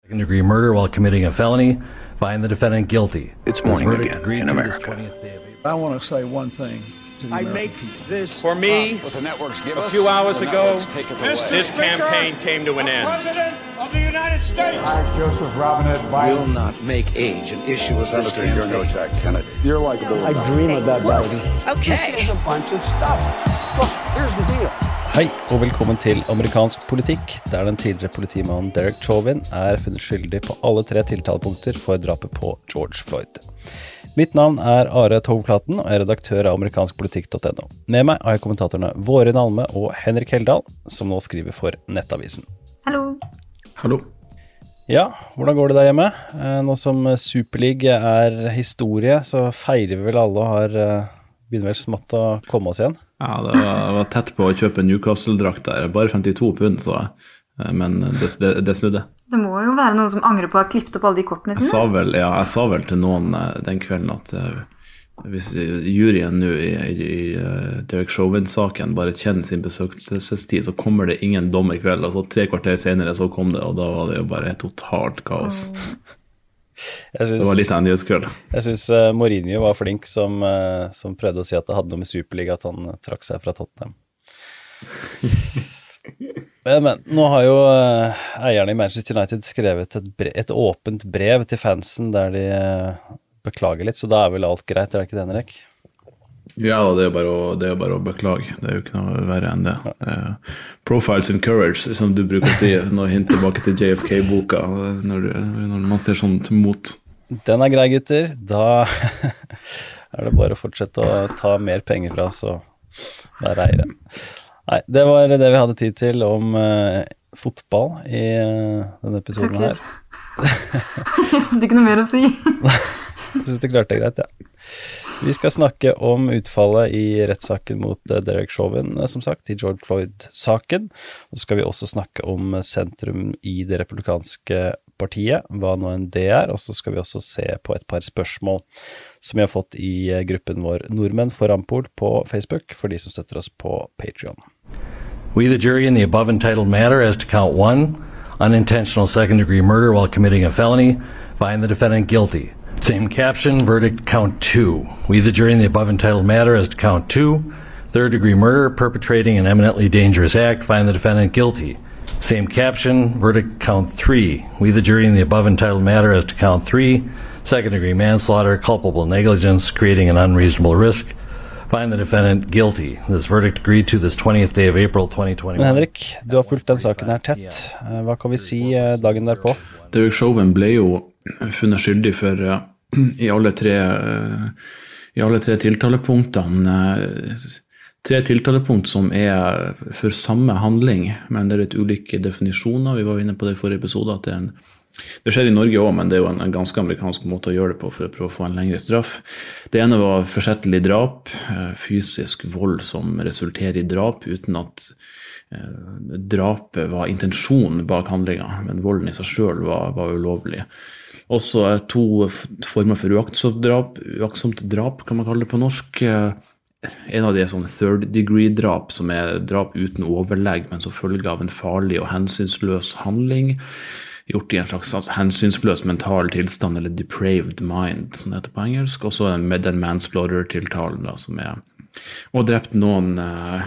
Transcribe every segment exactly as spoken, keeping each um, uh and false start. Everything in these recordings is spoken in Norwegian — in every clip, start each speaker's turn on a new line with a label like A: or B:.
A: Second degree murder while committing a felony, find the defendant guilty.
B: It's morning again in America.
C: I want to say one thing to the
D: I
C: American
D: make
C: people.
D: this
E: For me,
D: what the networks give
E: a
D: us,
E: few hours
D: the
E: ago,
D: networks take it away.
E: this campaign came to an end.
F: President of the United States.
G: I, Joseph Robinette Biden,
B: Will not make age an issue as
G: Senator, you're no Jack Kennedy.
D: You're likable.
C: I dream about Biden.
D: This is a bunch of stuff. Look, here's the deal.
H: Hei og velkommen til amerikansk politikk, der den tidligere politimannen Derek Chauvin er funnet skyldig på alle tre tiltalepunkter for drapet på George Floyd. Mitt navn er Are Tovklaten og er redaktør av amerikanskpolitikk punktum no. Med meg har jeg kommentatorene Våren Alme og Henrik Heldal, som nå skriver for Nettavisen.
I: Hallo.
H: Hallo. Ja, hvordan går det der hjemme? Nå som Superleague er historie, så feirer vi vel alle og har begynner vel smått å komme oss igjen.
J: Ja, det var, det var tett på å kjøpe en Newcastle-drakt der, bare femtito pund, så, men det, det, det snudde.
I: Det må jo være noen som angrer på å ha klippet opp alle de kortene sine.
J: Jeg sa vel, ja, jeg sa vel til noen den kvelden at hvis juryen nå i, i, i Derek Chauvin-saken bare kjenner sin besøkelsestid, så kommer det ingen dom i kveld, og så tre kvarter senere så kom det, og da var det jo bare totalt kaos. Mm. Synes, det var litt av en nyhetskveld.
H: Jeg synes uh, Mourinho var flink som, uh, som prøvde å si at det hadde noe med Superliga, at han uh, trakk seg fra Tottenham. men, men nå har jo uh, eierne i Manchester United skrevet et, brev, et åpent brev til fansen der de uh, beklager litt, så da er vel alt greit, er det ikke det, Henrik?
J: Ja, det er, bare å, det er bare å beklage. Det er jo ikke noe verre enn det. Ja. Uh, profiles in courage, som du bruker å si, når hint tilbake til J F K-boka, når, når man ser sånt mot.
H: Den er grei, gutter. Da er det bare å fortsette å ta mer penger fra oss og være eiere. Nei, det var det vi hadde tid til om uh, fotball i uh, denne episoden her.
I: Det er ikke noe mer å si.
H: Jeg synes det klarte det greit, ja. Vi skal snakke om utfallet i rettssaken mot Derek Chauvin, som sagt, i George Floyd-saken. Og så skal vi også snakke om sentrum i det republikanske partiet, hva nå enn det er, og så skal vi også se på et par spørsmål som vi har fått i gruppen vår Nordmenn for Rampol på Facebook, for de som støtter oss på Patreon.
A: We, the jury, in the above entitled matter as to count one, unintentional second-degree murder while committing a felony, find the defendant guilty. Same caption, verdict count two. We, the jury, in the above entitled matter as to count two, third-degree murder, perpetrating an eminently dangerous act, find the defendant guilty. Same caption, verdict count three. We, the jury, in the above entitled matter as to count three, second-degree manslaughter, culpable negligence, creating an unreasonable risk, find the defendant guilty. This verdict agreed to this twentieth day of April twenty twenty-one.
H: Men Henrik, du har fulgt den saken her tett. Hva kan vi si dagen derpå?
J: Derek Chauvin ble jo funnet skyldig for uh, i alle tre uh, i alle tre tiltalepunktene uh, tre tiltalepunkt som er for samme handling, men det er litt ulike definisjoner. Vi var inne på det i forrige episode at det er en Det skjer i Norge også, men det er jo en, en ganske amerikansk måte å gjøre det på for å prøve å få en lengre straff. Det ene var forsettlig drap, fysisk vold som resulterer i drap uten at eh, drapet var intensjonen bak handlingen, men volden i seg selv var, var ulovlig. Også to former for uaktsomt drap, uaktsomt drap kan man kalle det på norsk. En av de er sånn third degree drap, som er drap uten overlegg, men som følge av en farlig og hensynsløs handling, gjort i en slags hensynsløs mental tilstand, eller depraved mind, som det heter på engelsk. Og så med den manslaughter-tiltalen da, som er, og drept noen, uh,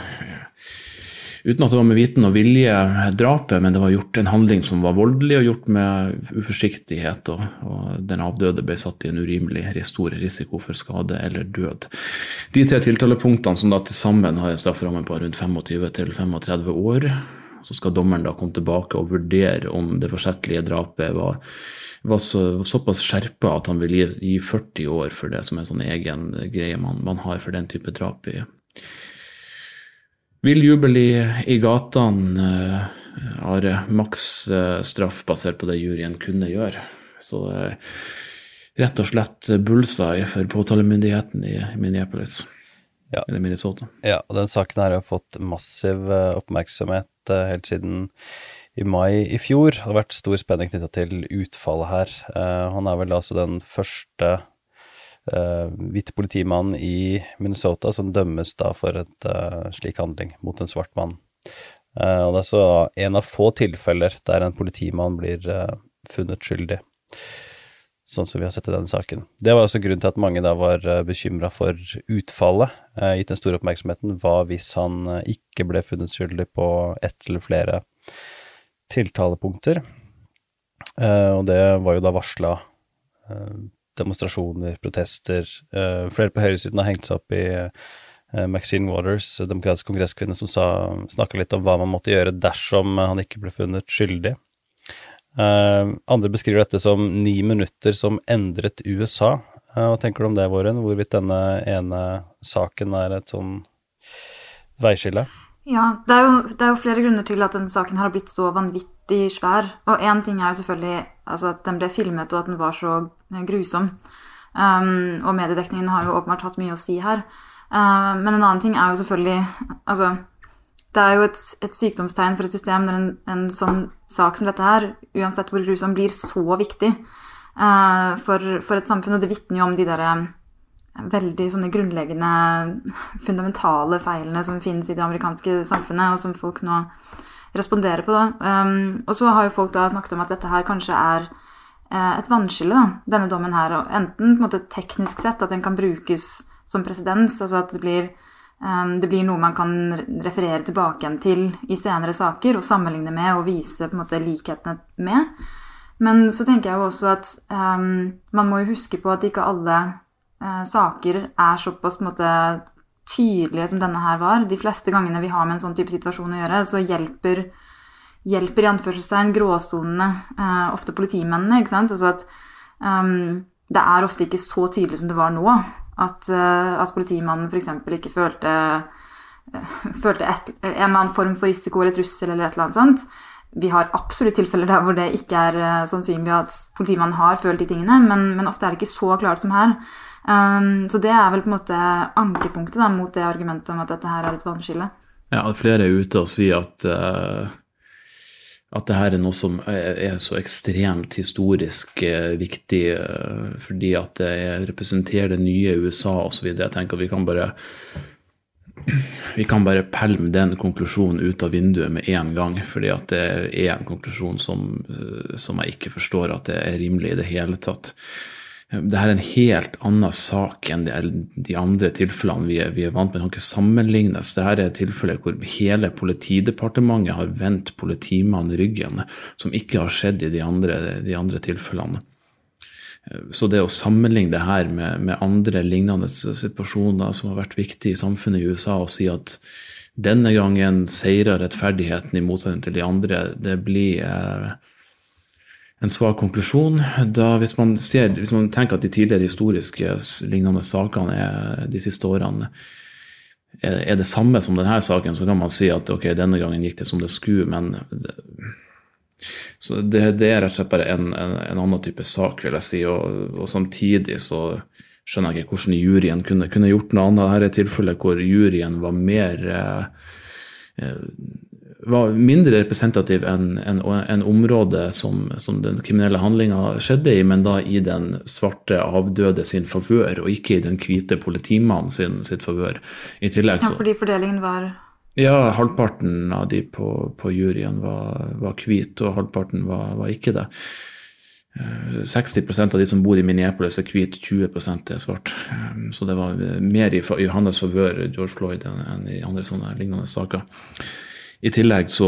J: uten at det var med viten og vilje drapet, men det var gjort en handling som var voldelig, og gjort med uforsiktighet, og, og den avdøde ble satt i en urimelig stor risiko for skade eller død. De tre tiltalepunktene som da til sammen har en strafferamme på rundt tjuefem til tretifem år, så skal dommeren da komme tilbake og vurdere om det forsettlige drapet var, var så, såpass skjerpet at han vil gi, gi førti år for det som er en sånn egen greie man, man har for den type drap i. Vil jubel i, i gatene, uh, Are, maks uh, straff basert på det juryen kunne gjøre. Så uh, rett og slett bullseye for påtalemyndigheten i Minneapolis.
H: Ja.
J: Eller Minnesota.
H: Ja, og den saken her har fått massiv uh, oppmerksomhet uh, helt siden i mai i fjor. Det har vært stor spenning knyttet til utfallet her. Uh, han er vel altså den første uh, hvite politimannen i Minnesota som dømmes da for et uh, slik handling mot en svart mann. Uh, og det er så en av få tilfeller der en politimann blir uh, funnet skyldig, sånn som vi har sett i denne saken. Det var også grunnen til at mange da var bekymret for utfallet, eh, gitt den store oppmerksomheten. Hva hvis han ikke ble funnet skyldig på ett eller flere tiltalepunkter? Eh, og det var jo da varslet eh, demonstrasjoner, protester. Eh, flere på høyresiden har hengt seg opp i eh, Maxine Waters, demokratisk kongresskvinne, som sa, snakket litt om hva man måtte gjøre dersom han ikke ble funnet skyldig. Eh, andre beskriver dette som ni minutter som endret U S A. Eh, hva tenker du om det, Våren? Hvorvidt denne ene saken er et sånn veiskille?
I: Ja, det er, jo, det er jo flere grunner til at denne saken har blitt så vanvittig svær. Og en ting er jo selvfølgelig altså at den ble filmet, og at den var så grusom. Um, og mediedekningen har jo åpenbart hatt mye å si her. Uh, men en annen ting er jo selvfølgelig, altså, det er jo et, et sykdomstegn for et system når en, en sånn sak som dette her, uansett hvor grusom, blir så viktig uh, for, for et samfunn. Og det vitner jo om de der veldig sånne grunnleggende, fundamentale feilene som finnes i det amerikanske samfunnet, og som folk nå responderer på da. Um, og så har jo folk da snakket om at dette her kanskje er uh, et vannskille da, denne dommen her, og enten på en måte teknisk sett at den kan brukes som presedens, altså at det blir, um, det blir noe man kan referere tilbake igjen til i senere saker, og sammenligne med og vise på en måte likhetene med. Men så tenker jeg jo også at um, man må jo huske på at ikke alle uh, saker er såpass på en måte tydelige som denne her var. De fleste gangene vi har med en sånn type situasjon å gjøre, så hjelper, hjelper i anførselstegn gråsonene, uh, ofte politimennene, ikke sant? Altså at um, det er ofte ikke så tydelig som det var nå, at, uh, at politimannen for eksempel ikke følte, uh, følte et, en eller annen form for risiko eller trussel eller et eller annet sånt. Vi har absolutt tilfeller der hvor det ikke er uh, sannsynlig at politimannen har følt de tingene, men, men ofte er det ikke så klart som her. Um, så det er vel på en måte ankepunktet da, mot det argumentet om at dette her er et vannskille.
J: Ja, flere er ute og sier at, uh, at det her er noe som er, er så ekstremt historisk uh, viktig, uh, fordi at det representerer det nye U S A og så videre. Jeg tenker at vi kan bare vi kan bare pælme den konklusjonen ut av vinduet med en gang, fordi at det er en konklusjon som, uh, som jeg ikke forstår at det er rimelig i det hele tatt. Det her er en helt annen sak enn de, de andre tilfellene vi er, vi er vant med. Det kan ikke sammenlignes. Det her er et tilfelle hvor hele politidepartementet har vendt politimannen ryggen, som ikke har skjedd i de andre, de andre tilfellene. Så det å sammenligne det her med, med andre lignende situasjoner som har vært viktige i samfunnet i U S A, og si at denne gangen seirer rettferdigheten i motsetning til de andre, det blir eh, en svak konklusjon. Da hvis man, ser, hvis man tenker at de tidligere historiske lignende sakene er, de siste årene er, er det samme som denne saken, så kan man si at ok, denne gangen gikk det som det skulle, men det, så det, det er rett og slett bare en, en, en annen type sak, vil jeg si, og, og samtidig så skjønner jeg ikke hvordan juryen kunne, kunne gjort noe annet. Dette er et tilfelle hvor juryen var mer eh, var mindre representativ enn en, en område som, som den kriminelle handlingen skjedde i, men da i den svarte avdøde sin favør, og ikke i den hvite politimannen sin sitt favør. I tillegg så...
I: Ja, fordi fordelingen var...
J: Ja, halvparten av de på, på juryen var, var hvit, og halvparten var, var ikke det. seksti prosent av de som bor i Minneapolis er hvit, tjue prosent er svart. Så det var mer i, i hans favør George Floyd enn, enn i andre sånne lignende saker. I tillegg så,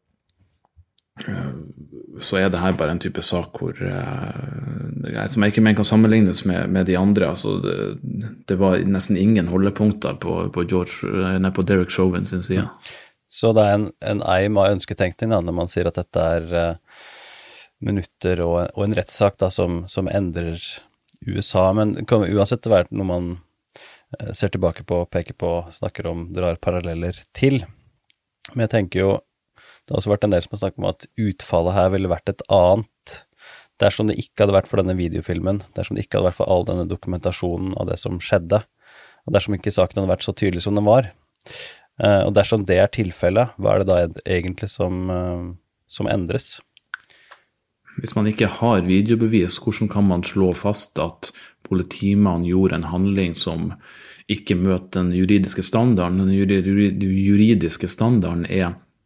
J: så er det her bare en type sak hvor, som jeg ikke mener kan sammenlignes med, med de andre. Altså det, det var nesten ingen holdepunkter på, på, George, nei, på Derek Chauvin sin side.
H: Så det er en, en eim av ønsketenkning da, når man sier at dette er uh, minutter og, og en rettssak da, som, som endrer U S A, men det kan uansett være noe man uh, ser tilbake på, peker på, snakker om, drar paralleller til. Men jeg tenker jo, det har også vært en del som har snakket om at utfallet her ville vært et annet dersom det ikke hadde vært for denne videofilmen, dersom det ikke hadde vært for all denne dokumentasjonen av det som skjedde, og dersom ikke saken hadde vært så tydelig som den var. Og dersom det er tilfellet, hva er det da egentlig som, som endres?
J: Hvis man ikke har videobevis, hvordan kan man slå fast at politimannen gjorde en handling som ikke møter den juridiske standarden? Den juridiske standarden er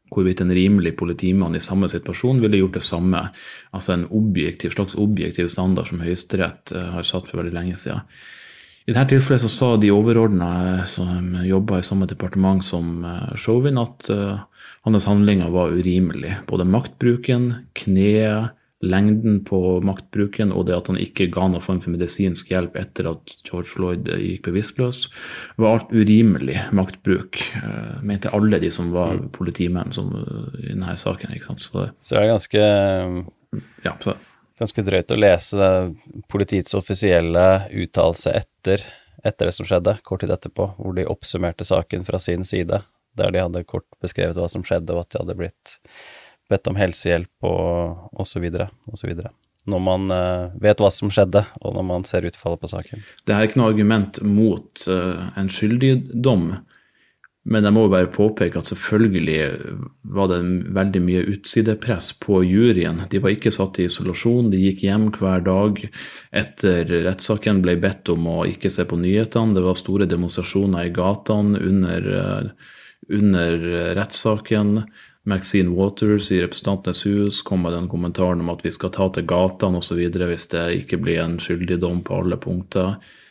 J: hvorvidt en rimelig politimann i samme situasjon ville gjort det samme, altså en objektiv, slags objektiv standard som Høyesterett har satt for veldig lenge siden. I dette tilfellet så sa de overordnede som jobbet i samme departement som Chauvin at hans handlinger var urimelig. Både maktbruken, kneet, lengden på maktbruken og det at han ikke ga noen form for medisinsk hjelp etter at George Floyd gikk bevisstløs, var alt urimelig maktbruk, mente alle de som var politimenn som, i denne saken. Ikke sant? Så,
H: så er det ganske,
J: ja, så.
H: ganske drøyt å lese politiets offisielle uttalelse etter, etter det som skjedde, kort tid etterpå, hvor de oppsummerte saken fra sin side, der de hadde kort beskrevet hva som skjedde og at de hadde blitt bedt om helsehjelp og, og så videre, og så videre. Når man uh, vet hva som skjedde, og når man ser utfallet på saken.
J: Det er ikke noe argument mot uh, en skyldigdom, men jeg må bare påpeke at selvfølgelig var det veldig mye utsidepress på juryen. De var ikke satt i isolasjon, de gikk hjem hver dag etter rettssaken, ble bedt om å ikke se på nyhetene. Det var store demonstrasjoner i gatene under, uh, under rettssaken. Maxine Waters i Representantenes hus kom med den kommentaren om at vi skal ta til gatene og så videre hvis det ikke blir en skyldigdom på alle punkter.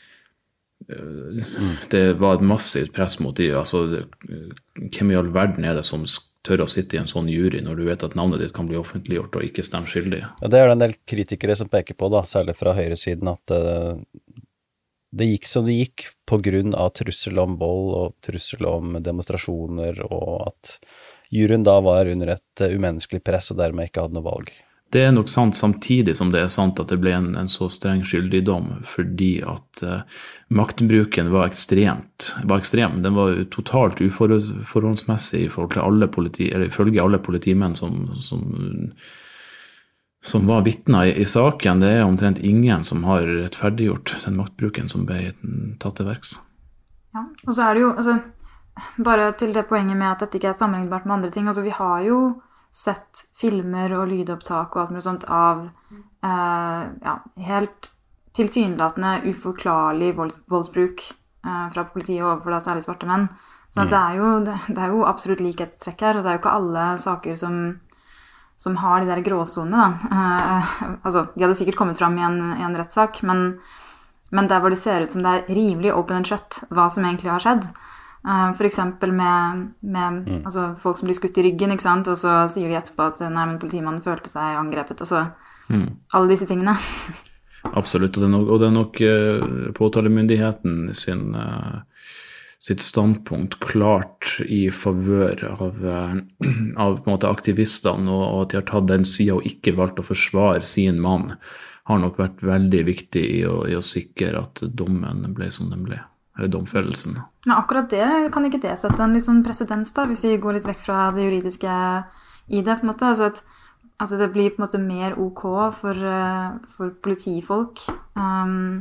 J: Det var et massivt press mot de. Altså, hvem i all verden er det som tør å sitte i en sånn jury når du vet at navnet ditt kan bli offentliggjort og ikke stemme skyldig?
H: Ja, det er det en del kritikere som peker på, da, særlig fra høyresiden, at uh, det gikk som det gikk på grunn av trussel om vold og trussel om demonstrasjoner, og at juryen da var under et umenneskelig press og dermed ikke hadde noe valg.
J: Det er nok sant, samtidig som det er sant at det ble en, en så streng skyldigdom, fordi at uh, maktbruken var ekstremt, var ekstrem. Den var totalt uforholdsmessig i forhold til alle politi, eller ifølge alle politimenn som, som, som var vitner i, i saken. Det er omtrent ingen som har rettferdiggjort den maktbruken som ble tatt til verks.
I: Ja, og så er det jo, altså, bare til det poenget med at dette ikke er sammenlignbart med andre ting. Altså, vi har jo sett filmer og lydopptak og alt mulig sånt av eh, ja, helt tilsynelatende uforklarlig volds, voldsbruk eh, fra politiet overfor da særlig svarte menn. Så mm. det, er jo, det, det er jo absolutt likhetstrekk her, og det er jo ikke alle saker som, som har de der gråsonene. Eh, altså, de hadde sikkert kommet fram i en, i en rettssak, men, men der hvor det ser ut som det er rimelig open and shut hva som egentlig har skjedd. For eksempel med, med mm. altså, folk som blir skutt i ryggen, ikke sant? Og så sier de etterpå at nei, men politimannen følte seg angrepet. Altså, mm. alle disse tingene.
J: Absolutt, og det er nok, og det er nok uh, påtalemyndigheten sin, uh, sitt standpunkt klart i favør av, uh, av på en måte, aktivistene, og, og at de har tatt den siden og ikke valgt å forsvare sin mann, har nok vært veldig viktig i å, i å sikre at dommen ble som den ble. Eller domfellelsen.
I: Men akkurat det, kan ikke det sette en litt sånn presedens da, hvis vi går litt vekk fra det juridiske i det, på en måte? Altså at altså det blir på en måte mer ok for, for politifolk um,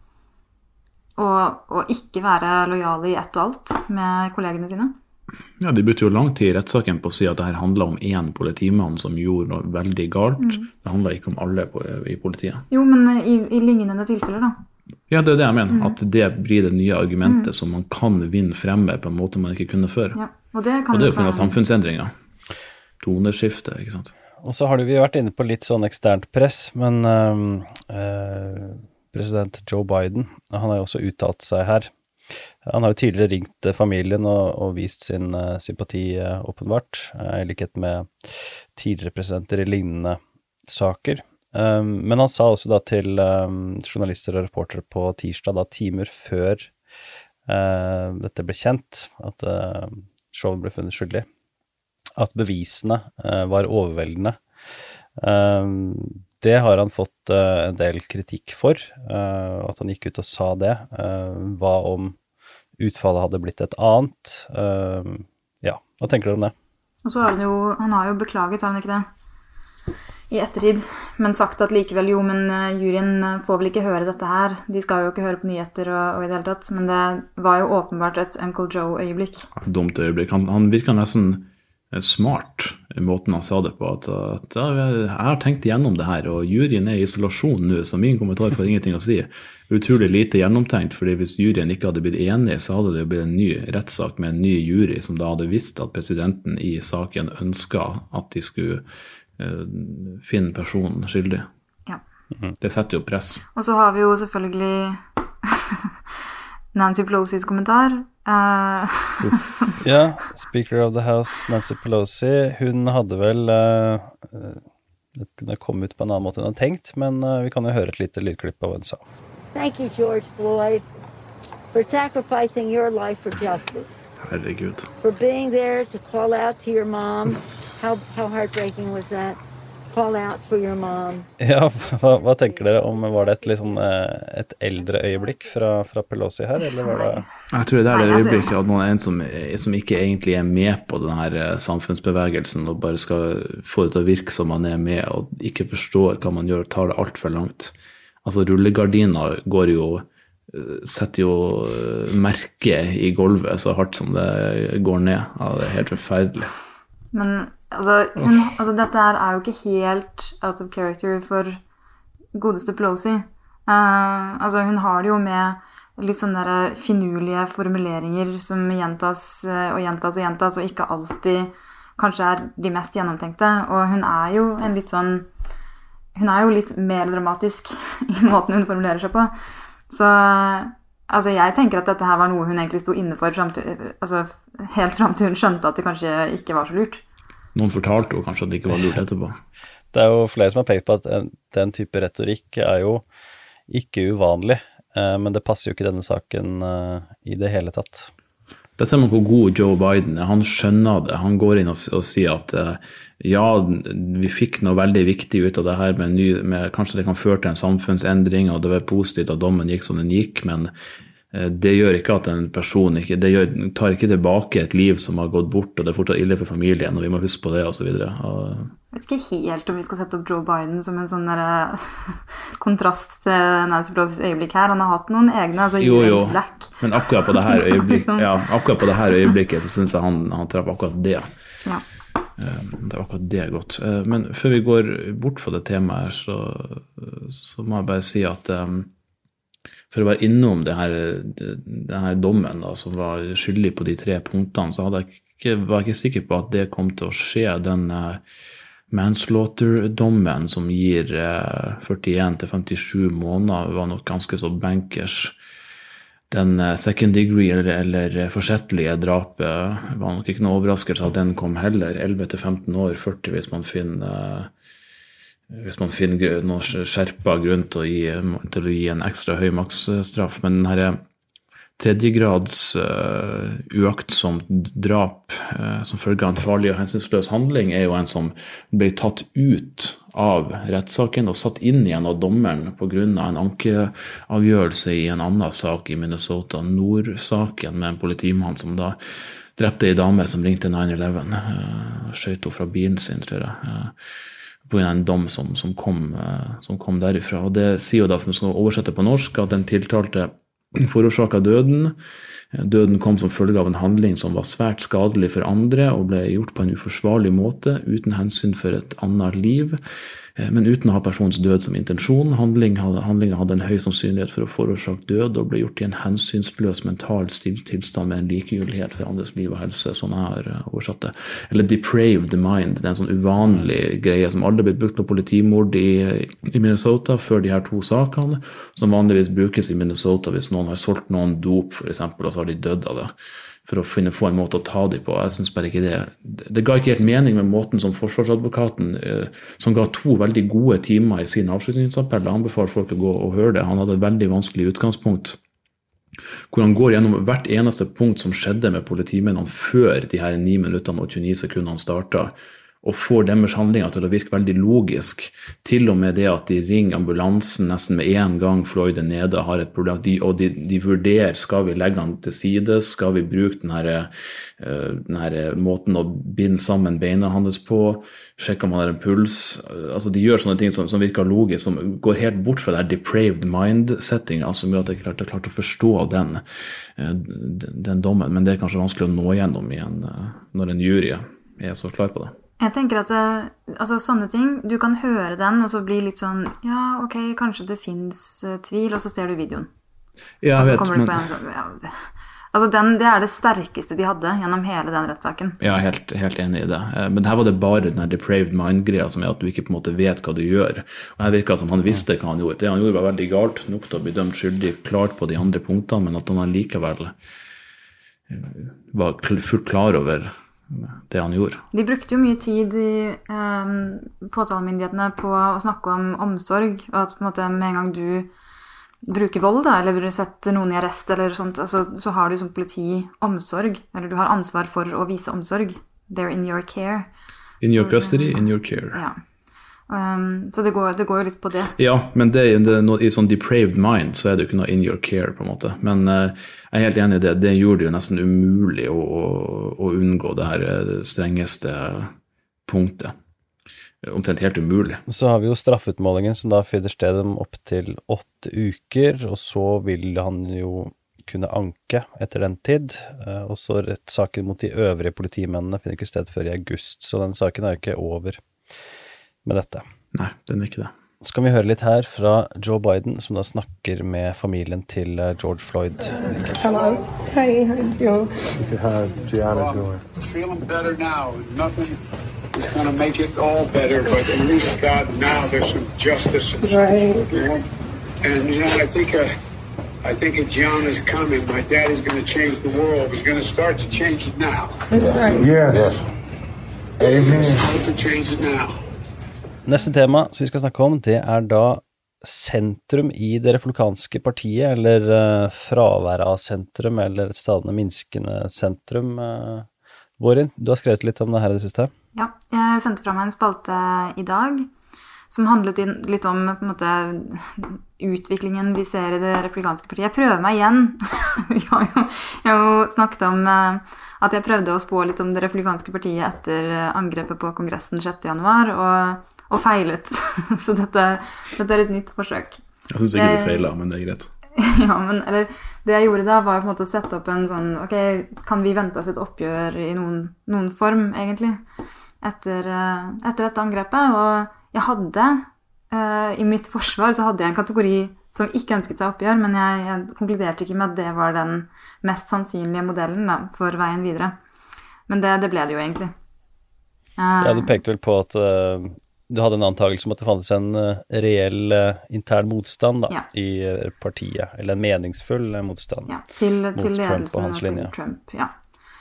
I: og, og ikke være lojale i ett og alt med kollegene sine.
J: Ja, de brukte jo lang tid i rettssaken på å si at det her handler om en politimann som gjorde noe veldig galt. Mm. Det handler ikke om alle på, i politiet.
I: Jo, men i, i lignende tilfeller da.
J: Ja, det er det jeg mener, mm. at det blir det nye argumentet mm. som man kan vinne fremme på en måte man ikke kunne før.
I: Ja, og det, kan
J: og det er jo på grunn av samfunnsendringer. Toneskifte, ikke sant?
H: Og så har vi vært inne på litt sånn eksternt press, men øh, øh, president Joe Biden, han har jo også uttalt seg her. Han har jo tidligere ringt familien og, og vist sin uh, sympati uh, åpenbart, uh, i likhet med tidligere presidenter i lignende saker. Um, men han sa også da til um, journalister og reportere på tirsdag, da timer før uh, dette ble kjent, at uh, Chauvin ble funnet skyldig, at bevisene uh, var overveldende. Um, det har han fått uh, en del kritikk for, uh, at han gikk ut og sa det. Uh, hva om utfallet hadde blitt et annet? Uh, ja, hva tenker du om det?
I: Og så har han jo, han har jo beklaget, har han ikke det? I ettertid, men sagt at likevel jo, men juryen får vel ikke høre dette her. De skal jo ikke høre på nyheter og, og i det hele tatt, men det var jo åpenbart et Uncle Joe-øyeblikk.
J: Dumt øyeblikk. Han, han virker nesten smart måten han sa det på, at, at jeg har tenkt igjennom det her, og juryen er i isolasjon nå, så min kommentar får ingenting å si. Utrolig lite gjennomtenkt, fordi hvis juryen ikke hadde blitt enig, så hadde det jo blitt en ny rettssak med en ny jury, som da hadde visst at presidenten i saken ønsket at de skulle uh, finne personen skyldig.
I: Ja.
J: Det setter jo press.
I: Og så har vi jo selvfølgelig Nancy Pelosi's kommentar. Uh,
H: ja, Speaker of the House, Nancy Pelosi, hun hadde vel uh, det kunne komme ut på en annen måte enn hun hadde tenkt, men uh, vi kan jo høre et lite lydklipp av hva hun sa.
K: Thank you, George Floyd, for sacrificing your life for justice.
J: Herregud.
K: For being there to call out to your mom. How, how heartbreaking was that? Call out for your mom.
H: Ja, hva, hva tenker dere om, var det et, liksom, et eldre øyeblikk fra, fra Pelosi her, eller var det...
J: Jeg tror det er det øyeblikket at man er en som, som ikke egentlig er med på denne samfunnsbevegelsen, og bare skal få det til å virke som man er med, og ikke forstår hva man gjør, tar det alt for langt. Altså, rullegardina går jo, setter jo merke i gulvet så hardt som det går ned. Ja, det er helt forferdelig.
I: Men altså, hun, altså, dette her er jo ikke helt out of character for godeste Pelosi. Uh, altså, hun har det jo med litt sånne der finurlige formuleringer som gjentas og gjentas og gjentas, og ikke alltid kanskje er de mest gjennomtenkte. Og hun er jo en litt sånn, hun er jo litt mer dramatisk i måten hun formulerer seg på. Så altså, jeg tenker at dette her var noe hun egentlig stod inne for frem til, altså, helt frem til hun skjønte at det kanskje ikke var så lurt.
J: Noen fortalte jo kanskje at det ikke var lurt etterpå.
H: Det er jo flere som har pekt på at den type retorikk er jo ikke uvanlig, men det passer jo ikke denne saken i det hele tatt.
J: Det ser man hvor god Joe Biden er. Han skjønner det. Han går inn og, og sier at ja, vi fikk noe veldig viktig ut av det her, med ny, med, kanskje det kan føre til en samfunnsendring, og det var positivt at dommen gikk som den gikk, men det gjør ikke at en person ikke, det gjør, tar ikke tilbake et liv som har gått bort, og det er fortsatt ille for familien, og vi må huske på det, og så videre. Og
I: jeg vet ikke helt om vi skal sette opp Joe Biden som en sånn der, kontrast til Nancy Pelosi's øyeblikk her. Han har hatt noen egne, altså
J: jo, jo.
I: Black.
J: Men akkurat på det her øyeblikket, ja, akkurat på det her øyeblikket så synes jeg han, han traff akkurat det.
I: Ja.
J: Det var akkurat det godt. Men før vi går bort fra det temaet her, så, så må jeg bare si at um, for å være innom det her, det her dommen da, som var skyldig på de tre punktene, så hadde jeg ikke, var jeg ikke sikker på at det kom til å skje. Den uh, manslaughter-dommen som gir uh, førtien til femtisju måneder var nok ganske så bankers. Den uh, second degree eller, eller forsettlige drapet var nok ikke noe overraskelse at den kom heller. elleve til femten år, førti hvis man finner uh, hvis man finner noen skjerpet grunn til å gi, til å gi en ekstra høy maksstraff. Men denne tredjegrads uh, uaktsomt drap uh, som følge av en farlig og hensynsløs handling er jo en som ble tatt ut av rettssaken og satt inn igjen av dommeren på grunn av en ankeavgjørelse i en annen sak i Minnesota, Nord-saken med en politimann som da drepte en dame som ringte nine eleven, uh, skjøt henne fra bilen sin, tror jeg. Uh, på en dom som, som, kom, som kom derifra. Og det sier jo da, for vi skal oversette på norsk, at den tiltalte forårsaket døden. Døden kom som følge av en handling som var svært skadelig for andre, og ble gjort på en uforsvarlig måte, uten hensyn for et annet liv, men uten å ha persons død som intensjon. Handlingen hadde, handlingen hadde en høy sannsynlighet for å forårsake død, og ble gjort i en hensynsløs mental tilstand med en likegyldighet for andres liv og helse, sånn jeg har oversatt det. Eller depraved mind, det er en sånn uvanlig greie som aldri ble brukt på politimord i, i Minnesota før de her to sakene, som vanligvis brukes i Minnesota hvis noen har solgt noen dop, for eksempel, og så har de dødd av det, for å finne få en måte å ta de på. Jeg synes bare ikke det. Det ga ikke helt mening med måten som forsvarsadvokaten, eh, som ga to veldig gode timer i sin avslutningsappell. Jeg anbefaler folk å gå og høre det. Han hadde et veldig vanskelig utgangspunkt, hvor han går gjennom hvert eneste punkt som skjedde med politimennene før de her ni minuttene og tjueni sekundene startet, og får deres handlinger til å virke veldig logisk, til og med det at de ringer ambulansen nesten med en gang Floyd er nede, har et problem, de, og de, de vurderer, skal vi legge han til side, skal vi bruke denne, denne måten å binde sammen beina hans på, sjekke om han har en puls, altså de gjør sånne ting som, som virker logisk, som går helt bort fra den depraved mind-setting, altså som gjør at jeg klarte, klarte å forstå den, den dommen, men det er kanskje vanskelig å nå gjennom igjen når en jury er så klar på det.
I: Jeg tenker at det, altså sånne ting, du kan høre den, og så bli litt sånn, ja, ok, kanskje det finnes uh, tvil, og så ser du videoen.
J: Ja, jeg vet,
I: og så kommer
J: men...
I: du på en sånn, ja, altså den, det er det sterkeste de hadde gjennom hele den rettssaken.
J: Ja, helt, helt enig i det. Men her var det bare den her depraved mind-greia som er at du ikke på en måte vet hva du gjør. Og her virket som han visste hva han gjorde. Det han gjorde var veldig galt, nok til å bli dømt skyldig klart på de andre punktene, men at han likevel var fullt klar over det han gjorde.
I: De brukte jo mye tid i um, påtalemyndighetene på å snakke om omsorg, og at på en måte med en gang du bruker vold da, eller setter noen i arrest eller sånt, altså, så har du som politi omsorg, eller du har ansvar for å vise omsorg. They're in your care.
J: In your custody, in your care.
I: Ja. Um, så det går, det går jo litt på det.
J: Ja, men det, det, no, i sånn depraved mind så er det jo ikke noe in your care på en måte. Men uh, jeg er helt enig i det. Det gjorde det jo nesten umulig å, å, å unngå det her det strengeste punktet. Omtrent helt umulig.
H: Så har vi jo straffutmålingen som da finner sted om opp til åtte uker, og så vil han jo kunne anke etter den tid, og så rettssaken mot de øvrige politimennene finner ikke sted før i august, så den saken er jo ikke over med dette.
J: Nei, den er ikke det.
H: Så kan vi høre litt her fra Joe Biden, som da snakker med familien til George Floyd.
L: Hello. Hey, how you doing?
G: How's Gianna doing?
F: Feeling better now. Nothing is going to make it all better, but at least God, now there's some justice.
L: Right.
F: And, you know, I think uh, I think a John is coming. My dad is going to change the world. He's going to start to change it now.
L: That's right.
G: Yes. yes. Amen.
F: Start to change it now.
H: Neste tema som vi skal snakke om, det er da sentrum i det republikanske partiet, eller uh, fravær av sentrum, eller et stadig minskende sentrum. Uh, Vårin, du har skrevet litt om det her i det siste.
I: Ja, jeg sendte fra meg en spalte i dag, som handlet litt om på en måte, utviklingen vi ser i det republikanske partiet. Jeg prøver meg igjen. jeg, har jo, jeg har jo snakket om uh, at jeg prøvde å spå litt om det republikanske partiet etter angrepet på kongressen sjette januar, og og feilet. Så dette, dette er et nytt forsøk.
J: Jeg synes ikke jeg, du feilet, men det er greit.
I: Ja, men eller, det jeg gjorde da var på en måte å sette opp en sånn, ok, kan vi vente oss et oppgjør i noen, noen form, egentlig, etter, etter dette angrepet? Og jeg hadde, uh, i mitt forsvar, så hadde jeg en kategori som ikke ønsket seg oppgjør, men jeg, jeg konkluderte ikke med at det var den mest sannsynlige modellen da, for veien videre. Men det, det ble det jo egentlig. Uh,
H: ja, du pekte vel på at... Uh, Du hadde en antagelse om at det fantes en uh, reell uh, intern motstand da,
I: ja.
H: i uh, partiet, eller en meningsfull uh, motstand
I: ja, til,
H: mot
I: til
H: Trump og hans
I: og
H: linje.
I: Til Trump, ja.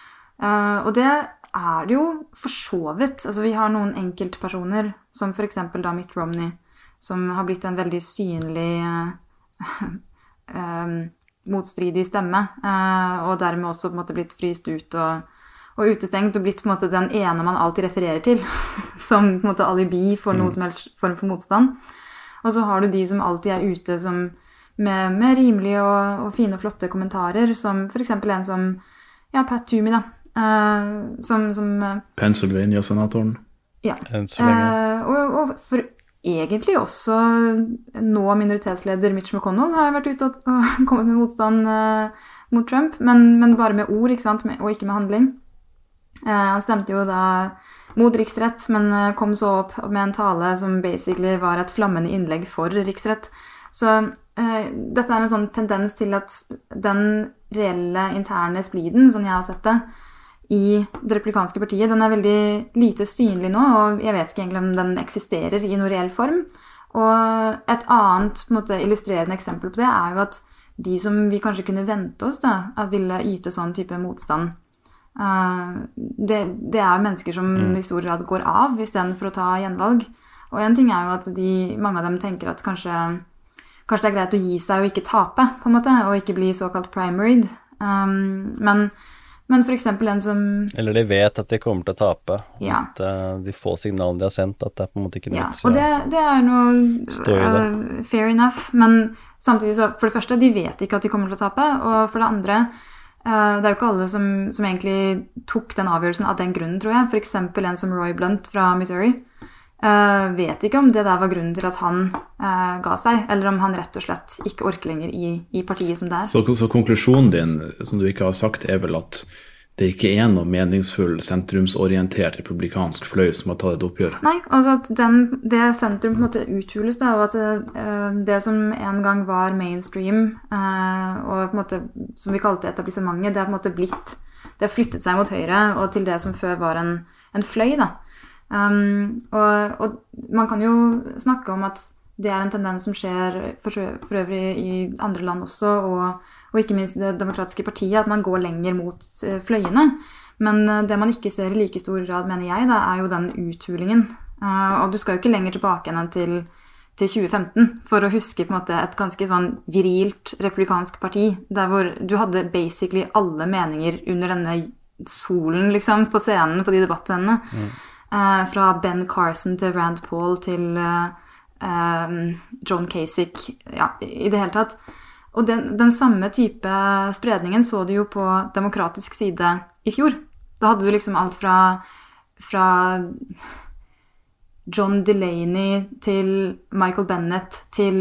I: Uh, og det er det jo for så vidt. Altså, vi har noen enkeltpersoner, som for eksempel da Mitt Romney, som har blitt en veldig synlig uh, um, motstridig stemme, uh, og dermed også på en måte blitt fryst ut og og utestengt og blitt på en måte den ene man alltid refererer til, som på en måte alibi for noe som helst form for motstand. Og så har du de som alltid er ute som med, med rimelige og, og fine og flotte kommentarer, som for eksempel en som, ja, Pat Toomey da, uh, som... som
J: Pennsylvania-senatoren.
I: Ja,
H: enn så lenge.
I: Uh, og, og for egentlig også nå minoritetsleder Mitch McConnell har vært ute og, og kommet med motstand uh, mot Trump, men, men bare med ord, ikke sant, med, og ikke med handling. Uh, han stemte jo da mot riksrett, men uh, kom så opp med en tale som basically var et flammende innlegg for riksrett. Så uh, dette er en sånn tendens til at den reelle interne spliden, som jeg har sett det, i det republikanske partiet, den er veldig lite synlig nå, og jeg vet ikke egentlig om den eksisterer i noen reell form. Og et annet på en måte, illustrerende eksempel på det er jo at de som vi kanskje kunne vente oss da, at ville yte sånn type motstand, Uh, det, det er mennesker som mm. i stor grad går av i stedet for å ta gjenvalg. Og en ting er jo at de, mange av dem tenker at kanskje, kanskje det er greit å gi seg og ikke tape, på en måte, og ikke bli såkalt primaried. Um, men, men for eksempel en som...
H: Eller de vet at de kommer til å tape.
I: Ja.
H: At uh, de får signalen de har sendt, at det er på en måte ikke
I: ja.
H: nytt.
I: Og det, det er noe uh, fair enough, men samtidig så, for det første, de vet ikke at de kommer til å tape, og for det andre... Uh, det er jo ikke alle som, som egentlig tok den avgjørelsen av den grunnen, tror jeg. For eksempel en som Roy Blunt fra Missouri uh, vet ikke om det der var grunnen til at han uh, ga seg, eller om han rett og slett ikke orker lenger i, i partiet som det er.
J: Så, så konklusjonen din, som du ikke har sagt, er vel at det ikke er noe meningsfull, sentrumsorientert republikansk fløy som har tatt et oppgjør.
I: Nei, altså at den, det sentrum på en måte uthules da, og at uh, det som en gang var mainstream, uh, og på en måte, som vi kalte etablissementet, det har på en måte blitt, det har flyttet seg mot høyre, og til det som før var en, en fløy da. Um, og, og man kan jo snakke om at det er en tendens som skjer for, for øvrig i andre land også, og, og ikke minst i det demokratiske partiet, at man går lenger mot uh, fløyene. Men uh, det man ikke ser i like stor grad, mener jeg, da, er jo den uthulingen. Uh, og du skal jo ikke lenger tilbake enn til, til tjue femten for å huske på en måte et ganske sånn virilt republikansk parti, der hvor du hadde basically alle meninger under denne solen, liksom, på scenen, på de debattscenene. Mm. Uh, fra Ben Carson til Rand Paul til uh, um, John Kasich, ja, i det hele tatt. Og den, den samme type spredningen så du jo på demokratisk side i fjor. Da hadde du liksom alt fra, fra John Delaney til Michael Bennet til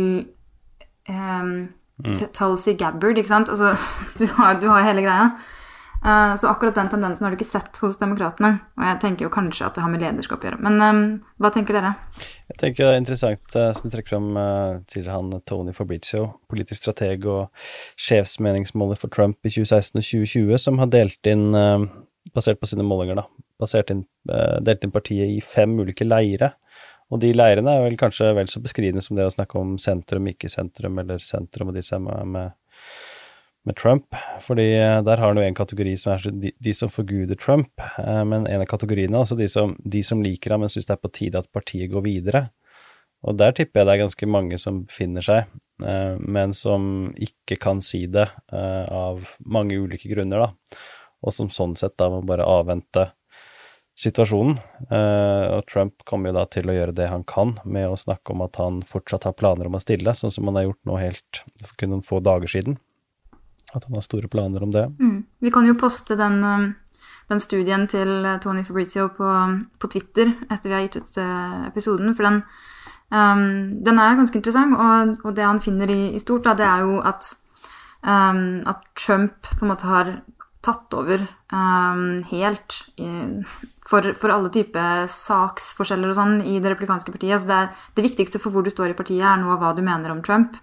I: um, mm. Tulsi Gabbard, ikke sant? Altså, du har, du har hele greia. Uh, så akkurat den tendensen har du ikke sett hos demokratene, og jeg tenker jo kanskje at det har med lederskap å gjøre. Men um, hva tenker dere?
H: Jeg tenker det er interessant, uh, som du trekker frem uh, til han Tony Fabrizio, politisk strateg og sjefsmeningsmåler for Trump i tjue seksten og tjue tjue, som har delt inn, uh, basert på sine målinger da, basert inn, uh, delt inn partiet i fem ulike leire. Og de leirene er vel kanskje vel så beskrivende som det å snakke om sentrum, ikke sentrum, eller sentrum og disse med, med med Trump, fordi der har han jo en kategori som er de, de som forguder Trump, men en av kategoriene er også de som, de som liker ham, men synes det er på tide at partiet går videre. Og der tipper jeg det er ganske mange som finner seg, men som ikke kan si det av mange ulike grunner da, og som sånn sett da må bare avvente situasjonen. Og Trump kommer jo da til å gjøre det han kan med å snakke om at han fortsatt har planer om å stille, sånn som han har gjort nå helt for kun noen få dager siden. At han har store planer om det.
I: Mm. Vi kan jo poste den, den studien til Tony Fabrizio på, på Twitter etter vi har gitt ut episoden, for den, um, den er ganske interessant, og, og det han finner i, i stort, da, det er jo at, um, at Trump på en måte har tatt over um, helt i, for, for alle typer saksforskjeller og sånn i det republikanske partiet. Altså det, er, det viktigste for hvor du står i partiet er nå hva du mener om Trump.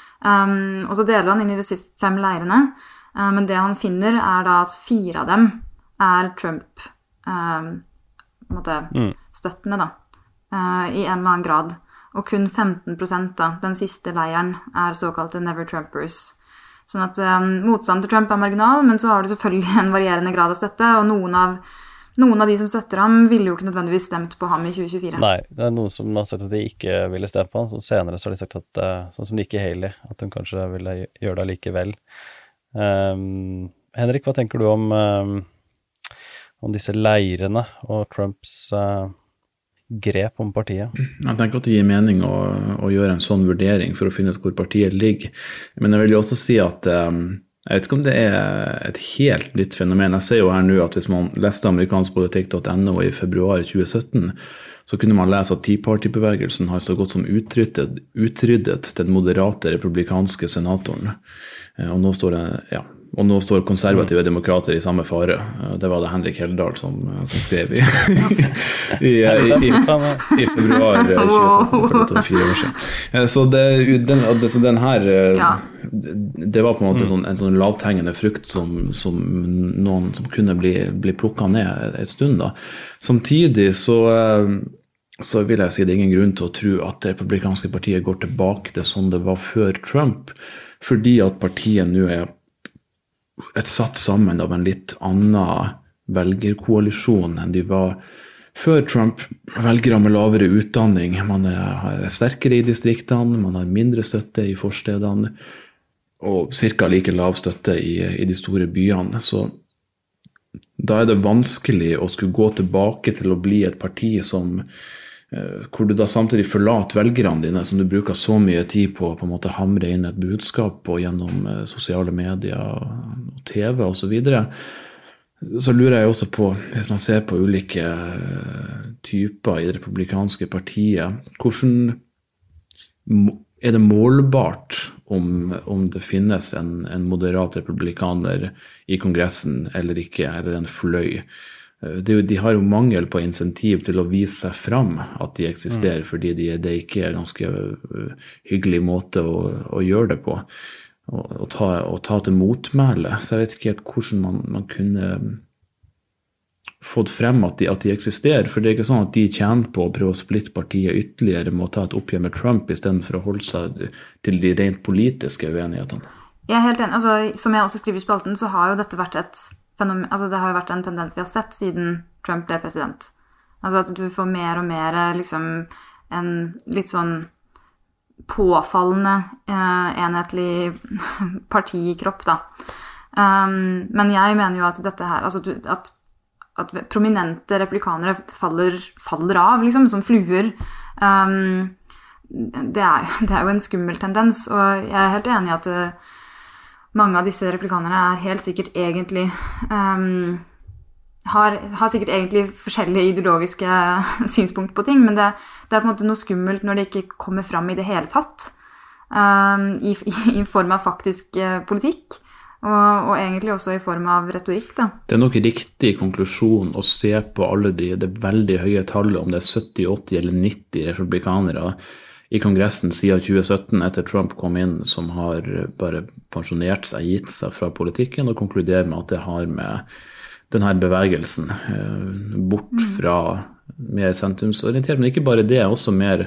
I: Um, og så deler han inn i disse fem leirene, uh, men det han finner er da at fire av dem er Trump um, på en måte, mm. støttende da, uh, i en eller annen grad, og kun femten prosent da, den siste leiren er såkalte Never Trumpers. Sånn at um, motstand til Trump er marginal, men så har du selvfølgelig en varierende grad av støtte, og noen av Noen av de som støtter ham ville jo ikke nødvendigvis stemt på ham i tjue tjuefire.
H: Nei, det er noen som har sagt at de ikke ville stemt på ham, så senere så har de sagt at, sånn som Nikki Haley, at hun kanskje ville gjøre det likevel. Um, Henrik, hva tenker du om, um, om disse leirene og Trumps uh, grep om partiet?
J: Jeg tenker at det gir mening å, å gjøre en sånn vurdering for å finne ut hvor partiet ligger. Men jeg vil jo også si at um, jeg vet ikke om det er et helt nytt fenomen. Jeg ser jo her nå at hvis man leste amerikanskpolitikk punktum no i februar tjue sytten, så kunne man lese at Tea Party-bevegelsen har så godt som utryddet, utryddet den moderate republikanske senatoren. Og nå står det, ja, og nå står konservative demokrater i samme fare. Det var det Henrik Heldal som, som skrev i, i, i, i, i februar tjue sytten, for dette var fire år siden. Så, det, den, så den her, ja. det var på en måte sånn, en sånn lavthengende frukt som, som noen som kunne bli, bli plukket ned en stund da. Samtidig så, så vil jeg si det er ingen grunn til å tro at det republikanske partiet går tilbake til sånn det var før Trump, fordi at partiet nå er et satt sammen av en litt annen velgerkoalisjon enn de var før Trump. Velgere med lavere utdanning, man er sterkere i distriktene, man har mindre støtte i forstedene, og cirka like lav støtte i, i de store byene. Så da er det vanskelig å skulle gå tilbake til å bli et parti som hvor du da samtidig forlater velgerne dine, som du bruker så mye tid på å på en måte hamre inn et budskap på gjennom sosiale medier og T V og så videre. Så lurer jeg også på, hvis man ser på ulike typer i det republikanske partiet, hvordan er det målbart om, om det finnes en, en moderat republikaner i Kongressen eller ikke, eller en fløy. Det, de har jo mangel på insentiv til å vise seg fram at de eksisterer, mm. fordi de, det ikke er en ganske hyggelig måte å, å gjøre det på. Å ta, ta til motmæle. Så jeg vet ikke helt hvordan man, man kunne fått frem at de, at de eksisterer, for det er ikke sånn at de tjener på å prøve å splitte partiet ytterligere med å ta et oppgjør med Trump i stedet for å holde seg til de rent politiske uenighetene.
I: Jeg er helt enig. Altså, som jeg også skriver i spalten, så har jo dette vært et fenomen, altså det har jo vært en tendens vi har sett siden Trump ble president. Altså at du får mer og mer liksom en litt sånn påfallende eh, enhetlig partikropp da. Um, men jeg mener jo at dette her, altså du, at at prominente republikanere faller, faller av, liksom, som fluer. Um, det, er, det er jo en skummel tendens, og jeg er helt enig i at uh, mange av disse republikanerne er helt sikkert egentlig um, har, har sikkert egentlig forskjellige ideologiske synspunkt på ting, men det, det er på en måte noe skummelt når det ikke kommer fram i det hele tatt, um, i, i, i form av faktisk uh, politikk. Og, og egentlig også i form av retorikk da.
J: Det er nok riktig konklusjon å se på alle de, det veldig høye tallet, om det er sytti, åtti eller nitti republikanere i Kongressen siden tjue sytten etter Trump kom inn, som har bare pensjonert seg, gitt seg fra politikken, og konkluderer med at det har med denne bevegelsen bort fra mer sentrumsorientert, men ikke bare det, også mer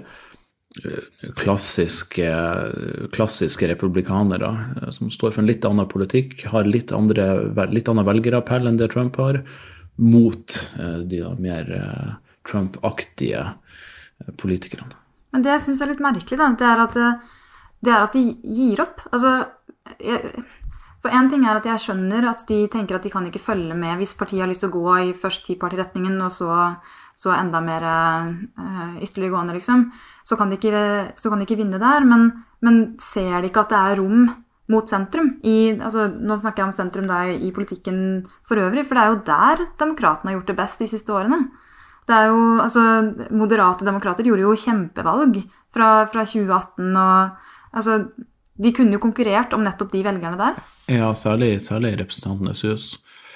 J: klassiske, klassiske republikanere som står for en litt annen politikk, har litt, andre, litt annen velgerappell enn det Trump har, mot de da, mer Trump-aktige politikerne.
I: Men det jeg synes er litt merkelig da, det er at, det er at de gir opp. Altså, jeg, for en ting er at jeg skjønner at de tenker at de kan ikke følge med hvis partiet har lyst til å gå i først ti-parti-retningen og så, så enda mer uh, ytterligere gående, liksom. Så kan, de ikke, så kan de ikke vinne der, men, men ser de ikke at det er rom mot sentrum? I, altså, nå snakker jeg om sentrum da, i politikken for øvrig, for det er jo der demokratene har gjort det best de siste årene. Det er jo, altså, moderate demokrater gjorde jo kjempevalg fra, fra tjue atten, og altså, de kunne jo konkurrert om nettopp de velgerne der.
J: Ja, særlig, særlig representantenes hus.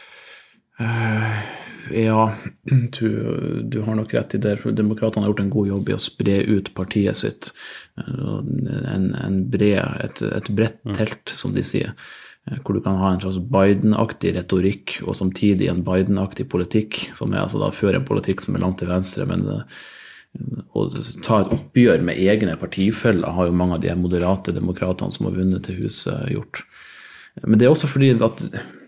J: Uh, ja, du, du har nok rett i det, for demokratene har gjort en god jobb i å spre ut partiet sitt. En, en bred, et, et bredt telt, som de sier, hvor du kan ha en slags Biden-aktig retorikk, og samtidig en Biden-aktig politikk, som er altså da før en politikk som er langt til venstre, men å ta et oppgjør med egne partifeller har jo mange av de moderate demokratene som har vunnet til huset gjort. Men det er også fordi at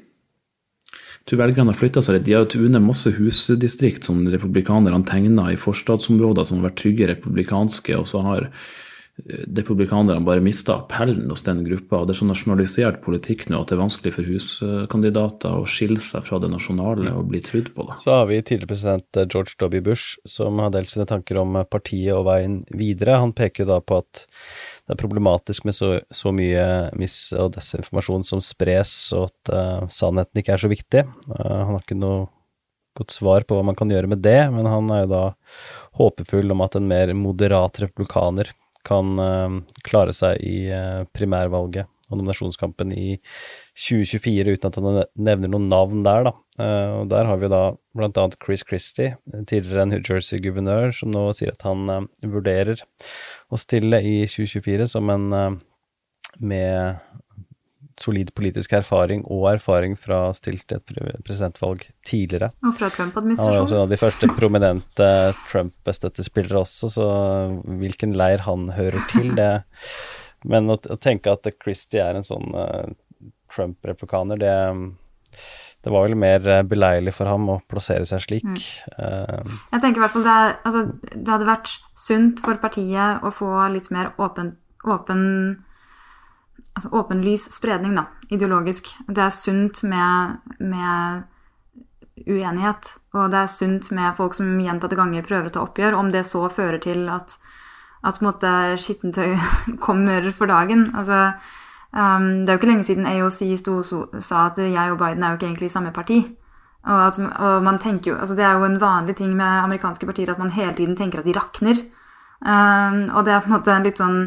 J: du velgerne har flyttet seg litt. De har jo vunnet masse husdistrikt som republikanerne tegnet i forstadsområder som har vært trygge republikanske, og så har republikanerne bare mistet appellen hos den gruppa, og det er så nasjonalisert politikk nå at det er vanskelig for huskandidater å skille seg fra det nasjonale og bli trudd på det.
H: Så har vi tidligere president George W. Bush som har delt sine tanker om partiet og veien videre. Han peker jo da på at det er problematisk med så, så mye mis- og desinformasjon som spres, og at uh, sannheten ikke er så viktig. Uh, han har ikke noe godt svar på hva man kan gjøre med det, men han er jo da håpefull om at en mer moderat republikaner kan uh, klare seg i uh, primærvalget og nominasjonskampen i tjue tjuefire, uten at han nevner noen navn der da. Uh, og der har vi da blant annet Chris Christie, tidligere New Jersey-guvernør, som nå sier at han uh, vurderer å stille i tjue tjuefire som en uh, med solid politisk erfaring og erfaring fra å stille til et presidentvalg tidligere.
I: Og fra Trump-administrasjonen.
H: Han er også en av de første prominente Trump-støttespillere også, så hvilken leir han hører til det. Men å, å tenke at Christie er en sånn uh, Trump-replikaner, det, det var vel mer beleilig for ham å plassere seg slik. Mm. Uh,
I: Jeg tenker i hvert fall det, er, altså, det hadde vært sunt for partiet å få litt mer åpen, åpen altså åpenlys spredning da, ideologisk. Det er sunt med, med uenighet, og det er sunt med folk som gjentatte ganger prøver å ta oppgjør, om det så fører til at, at på en måte skittentøy kommer for dagen. Altså, um, det er jo ikke lenge siden A O C stod, så, sa at jeg og Biden er jo ikke egentlig i samme parti. Og, at, og man tenker jo, altså det er jo en vanlig ting med amerikanske partier at man hele tiden tenker at de rakner. Um, og det er på en måte en litt sånn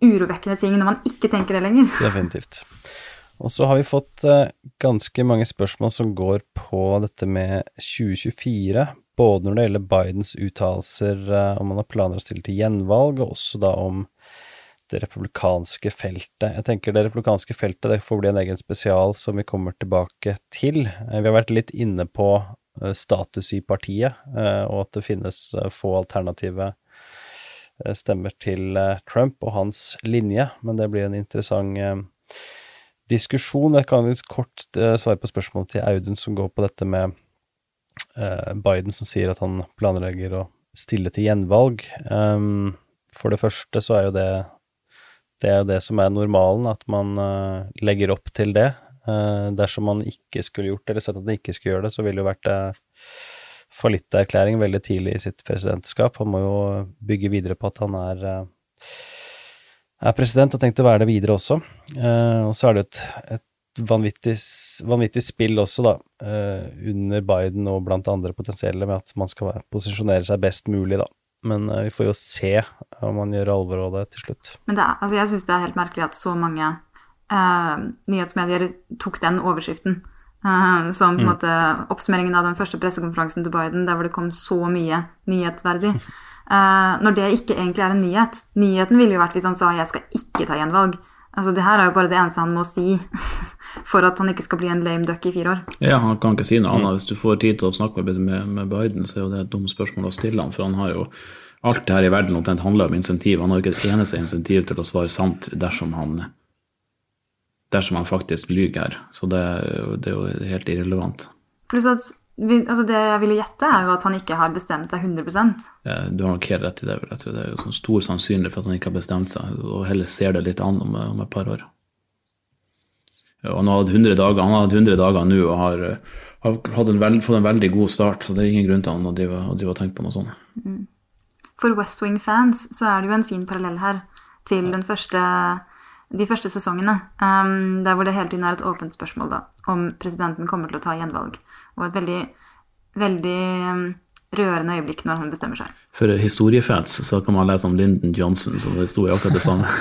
I: urovekkende ting når man ikke tenker det lenger.
H: Definitivt. Og så har vi fått uh, ganske mange spørsmål som går på dette med tjue tjuefire, både når det gjelder Bidens uttalelser uh, om han har planer å stille til gjenvalg, og også da om det republikanske feltet. Jeg tenker det republikanske feltet, det får bli en egen spesial som vi kommer tilbake til. Uh, vi har vært litt inne på uh, status i partiet, uh, og at det finnes uh, få alternative uh, stemmer til uh, Trump og hans linje, men det blir en interessant uh, diskusjon. Jeg kan litt kort uh, svare på spørsmålet til Audun som går på dette med uh, Biden som sier at han planlegger å stille til gjenvalg. Um, for det første så er jo det det er jo det som er normalen, at man uh, legger opp til det. Uh, dersom man ikke skulle gjort det, eller sett at han ikke skulle gjøre det, så ville det jo vært uh, fallitterklæring veldig tidlig i sitt presidentskap. Han må jo bygge videre på at han er uh, er president og tenkte å være det videre også. Uh, og så er det et, et vanvittig, vanvittig spill også da, uh, under Biden og blant andre potensielle med at man skal posisjonere seg best mulig da. Men uh, vi får jo se om man gjør alvor av det til slutt.
I: Men det er, altså jeg synes det er helt merkelig at så mange uh, nyhetsmedier tok den overskriften uh, som på en mm. måte oppsummeringen av den første pressekonferansen til Biden, der hvor det kom så mye nyhetsverdig. Uh, når det ikke egentlig er en nyhet. Nyheten ville jo vært hvis han sa jeg skal ikke ta gjenvalg. Altså det her er jo bare det eneste han må si for at han ikke skal bli en lame duck i fire år.
J: Ja, han kan ikke si noe annet. Hvis du får tid til å snakke med, med, med Biden, så er jo det et dumt spørsmål å stille han, for han har jo alt det her i verden omtrent handler om insentiv. Han har jo ikke et eneste insentiv til å svare sant dersom han dersom han faktisk lyger her. Så det, det er jo helt irrelevant.
I: Pluss at vi, altså det jeg ville gjette er jo at han ikke har bestemt seg hundre prosent.
J: Ja, du har nok helt rett i det. Jeg tror det er jo sånn stor sannsynlig for at han ikke har bestemt seg, og heller ser det litt an om, om et par år. Ja, han har hatt hundre dager, han har hatt hundre dager nå og har, har hatt en veld, fått en veldig god start, så det er ingen grunn til han å drive, å drive og tenke på noe sånt.
I: Mm. For West Wing-fans så er det jo en fin parallell her til den første, de første sesongene, um, der hvor det hele tiden er et åpent spørsmål da, om presidenten kommer til å ta gjenvalg. Og et veldig, veldig um, rørende øyeblikk når han bestemmer seg.
J: For historiefans så kan man lese om Lyndon Johnson, så det sto jo akkurat det samme.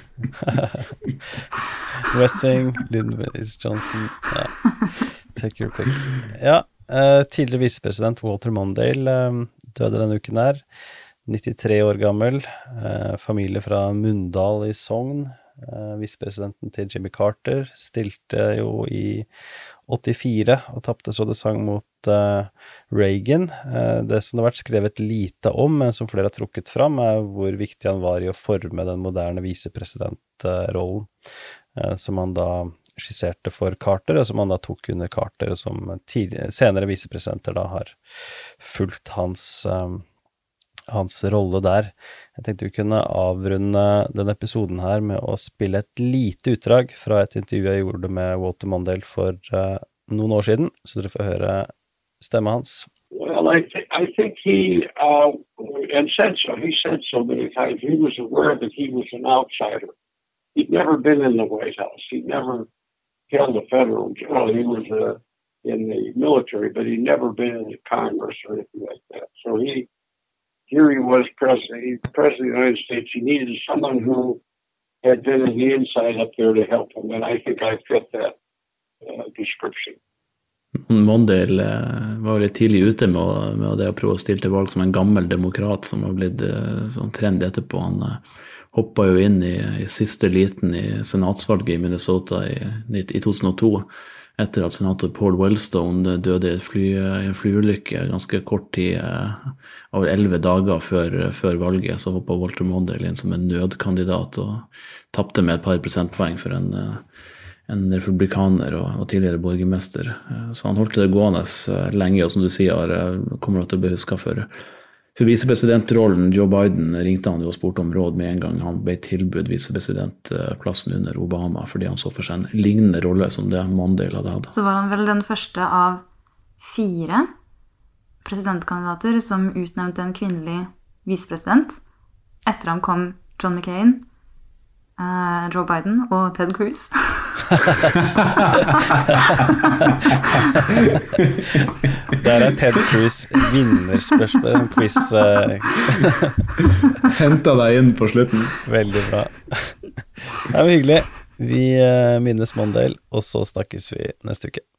H: West Wing, Lyndon Johnson, ja. Take your pick. Ja, uh, tidligere visepresident Walter Mondale uh, døde denne uken her, nittitre år gammel, uh, familie fra Mundal i Sogn. Uh, visepresidenten til Jimmy Carter stilte jo i åttifire og tappte så det sang mot uh, Reagan. Uh, det som det har vært skrevet lite om, men som flere har trukket fram, er hvor viktig han var i å forme den moderne visepresidentrollen, uh, som han da skisserte for Carter, og som han da tok under Carter, og som tidlig, senere visepresidenter da har fulgt hans um, hans rolle der. Jeg tenkte vi kunne avrunde denne episoden her med å spille et lite utdrag fra et intervju jeg gjorde med Walter Mondale for uh, noen år siden, så dere får høre stemmen hans.
F: Well, I, th- I think he, uh, and said so, he said so many times, he was aware that he was an outsider. He'd never been in the White House. He'd never held a federal job. He was uh, in the military, but he'd never been in the Congress or anything like that. So he Here he was president, he president of the United States. He needed someone who had been on the inside up there to help him, and I think I fit that uh, description.
J: Mondale var litt tidlig ute med, å, med det å prøve å stille til valg som en gammel demokrat som har blitt sånn trend etterpå. Han uh, hoppet jo inn i, i siste liten i senatsvalget i Minnesota i, i to tusen og to, etter at senator Paul Wellstone døde i et fly, en flyulykke ganske kort tid, over elleve dager før, før valget, så hoppet Walter Mondale inn som en nødkandidat og tappte med et par prosentpoeng for en, en republikaner og, og tidligere borgermester. Så han holdt det gående lenge, og som du sier, kommer til å bli husket for. For visepresidentrollen, Joe Biden, ringte han jo og spurte om råd med en gang han ble tilbudt visepresidentplassen under Obama, fordi han så for seg en lignende rolle som det Mondale hadde hatt.
I: Så var han vel den første av fire presidentkandidater som utnevnte en kvinnelig visepresident. Etter ham kom John McCain, uh, Joe Biden og Ted Cruz.
H: Der er Ted Cruz vinnerspørsmål, en quiz.
J: Hentet deg inn på slutten.
H: Veldig bra. Det var hyggelig. Vi minnes Mondale, og så snakkes vi neste uke.